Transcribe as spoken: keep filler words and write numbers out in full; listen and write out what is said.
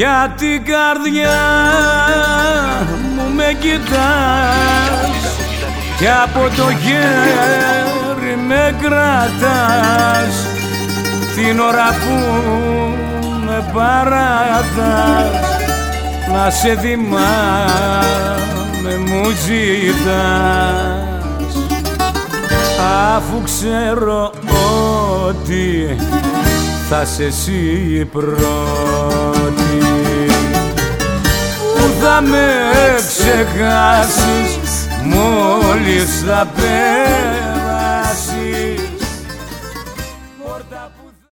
Για την καρδιά μου με κοιτάς κι από το χέρι με κρατάς την ώρα που με παρατάς. Να σε θυμάμαι μου ζητάς, αφού ξέρω ότι θα σε εσύ πρώτη που θα με ξεχάσεις μόλις θα πέρασεις